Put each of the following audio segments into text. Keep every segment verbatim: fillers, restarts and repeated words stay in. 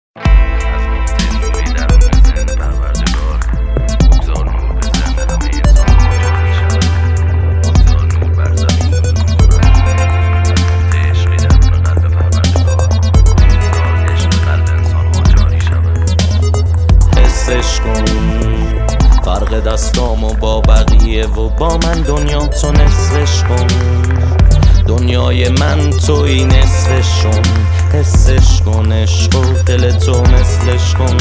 فرق دستامو با بقیه و با من دنیا تو نصفش کن. دنیای من توی نصفشون، حسش کن عشق و دل تو مثلش کن.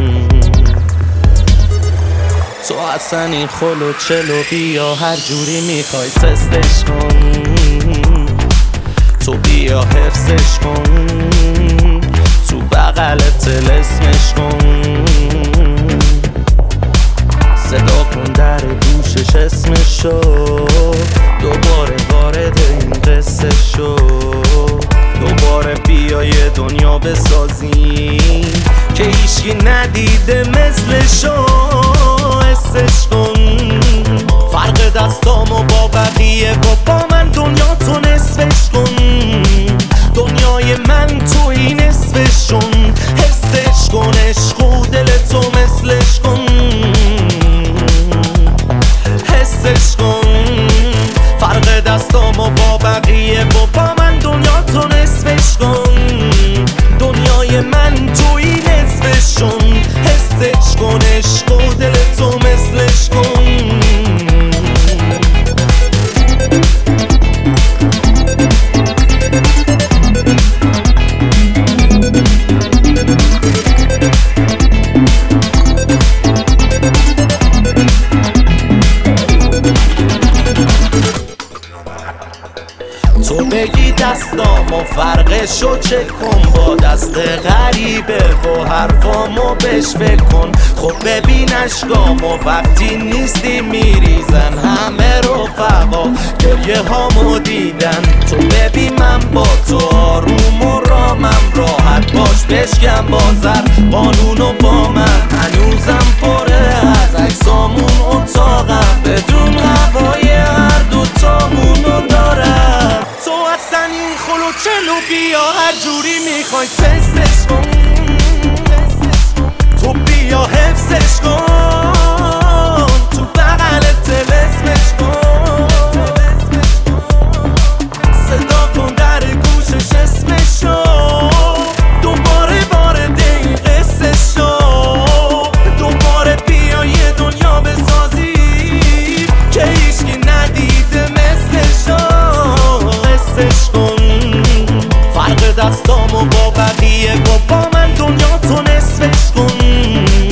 تو اصلا این خل و چلو بیا هر جوری میخوای تستش کن. تو بیا حفظش کن، تو بغلت طلسمش کن. صدا کن در گوشش اسمشو، دوباره وارد این قصه شو. دوباره بیا یه دنیا بسازیم که هیچکی ندیده مثلشو. حسش کن فرق دستامو با بقیه و با من دنیا تو نصفش کن. دنیای من توی نصفشون، حسش کن عشق و دل تو مثلش کن. حسش کن فرق دستامو با بقیه و با من دنیا تو نصفش کن. دنیای من توی نصفشون، حسش کن عشق و دل تو مثلش کن. تو بگی دستامو فرقشو چک کن با دست غریبه و حرفامو بهش فکر کن. خب ببین اشکامو وقتی نیستی میریزن همه رفقا گریه هامو دیدن. تو ببین من با تو آروم و رامم راحت باش بشکم بازر قانونو با من. هنوزم پره از عکسامون اتاقم بدون هوای هر دوتامونو دارم. تو اصلا این خلو چلو بیا هر جوری میخوای تستش کن. تو بیا حفظش کن، تو بغلت طلسمش کن. صدا کن در گوشش اسمشو، دوباره وارد این قصه شو. دوباره بیا یه دنیا بسازی که هیچکی ندیده مثلشو. حسش کن فرق دستامو با بقیه و با من دنیا تو نصفش کن.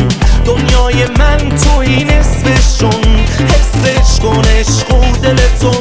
دنیای من توی نصفشون، حسش کن عشق و دل تو